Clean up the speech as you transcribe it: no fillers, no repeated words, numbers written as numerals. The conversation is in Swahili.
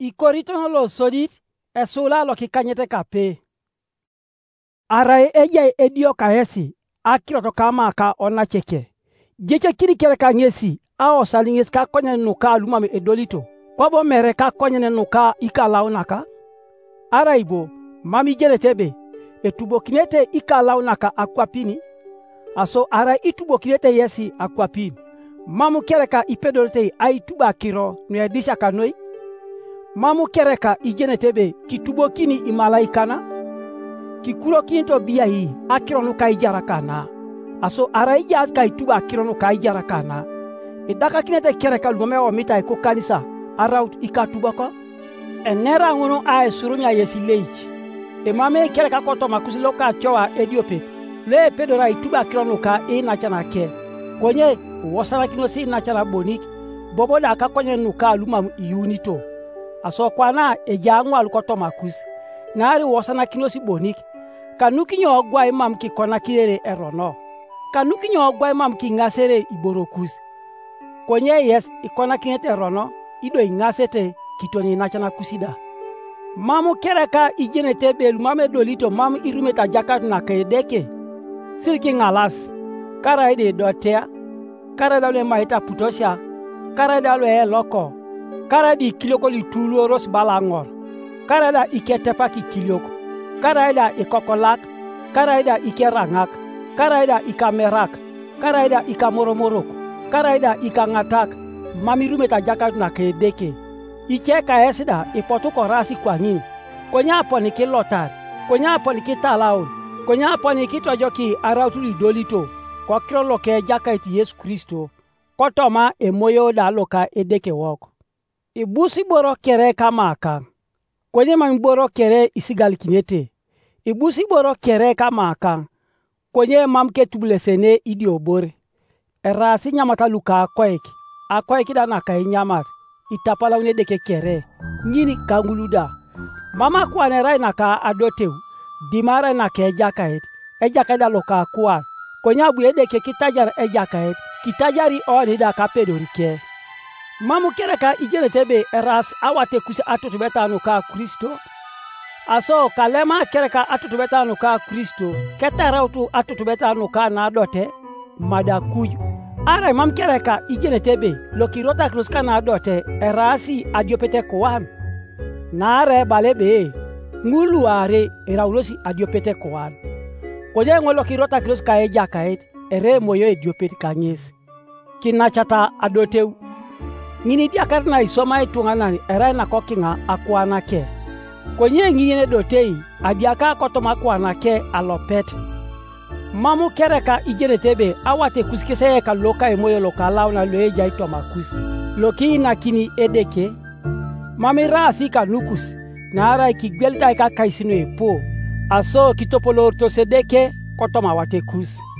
ikorito lo sodit esula lo kikanyete kape. Arai eja edio kaesi akiroto kama ka ona cheke. Jeche kiri kere ka ngesi a osalinges ka konya nuka lumame edolito. Kwabo mere ka konya nuka ika launaka. Araibo mami jele tebe etubo kinete ika launaka akwapini. Aso ara itubo kinete yesi akwapini. Mamu kereka ipedolite ai tuba kiro nuedisha kanoi. Mamu kereka ijene tebe kitubo kini imalaikana. Kikuro kinto biyahi akironu kai jarakana. Aso ara ijas kai tuba akironu kai jarakana. Idaka kinete kereka lumame o mita ko kanisa araut ikatuba ko. Enera ngono ae surumya yesi leich. Mame kereka koto makusi loka chowa ediope. Le pedora ituba akironu ka inachana ke. Konye wasara kino si nachana bonik. Bobo da ka konye nuka luma iunito. Aso kwana ejangu alukoto makusi. Nari wasana kino si bonik. Kanuki nyo gwa imam ki kona kirere erono. Kanuki nyo gwa imam ki ngasere iborokus. Konye yes ikona kinete erono. Ido ingasete kitoni nachana kusida. Mamu kereka ijene tebe lumame dolito mamu irumeta jakat na kaedeke. Sirki ngalas. Kara ide dotea. Kara dalwe maita putosha. Kara dalwe loko. Kara di kiloko li tulu ros balangor. Kara da iketepa ki kiloko. Karaida ikokolak, karaida ikerangak, karaida ikamerak, karaida ikamoromorok, karaida ikangatak, mamirumeta jakat na kedeke. Ike kaesida ipotu korasi kwangin. Konya poniki lotar, konya poniki talaun, konya poniki tojoki arautuli dolito, kokiro loke jakaiti Yesu Kristo, kotoma emoyo da loka edeke wok. Ibusi boro kere kamaka. Konye mamboro kere isigal kinete. Ibusi boro kere kamaka. Konye mamke tubulesene idi obore. Erasi nyamata luka akoek. Akoek da naka nyamat. Itapala une deke kere. Ngini kanguluda. Mama kwane rai naka adoteu. Dimara naka ejakaet. Ejakaeda loka kuwa. Konye abuye deke kitajar ejakaet. Kitajari oni da kapedorike. Mamu kereka ijene tebe eras awate kusi atutubeta nuka Kristo. Aso kalema kereka atutubeta nuka Kristo. Keta rautu atutubeta nuka nadote madakuju. Ara mam kereka ijene tebe lokirota kruska nadote erasi adiopete kowan. Nare balebe ngulu are eraulosi adiopete kowan. Koje ngolo kirota kruska ejakaet ere moyo ediopete kanyes. Kinachata adoteu. Ngini dia karna isoma itungana era na kokinga akwana ke. Konye ngini dotei adiaka kotoma akwana ke alopet. Mamu kereka ijene tebe awate kusikese ka loka emoyo loka launa loeja ito makusi. Loki na kini edeke. Mami rasi ka nukus. Na ara ikigbelta ika kaisino epo. Aso kitopolo orto sedeke kotoma wate kusi.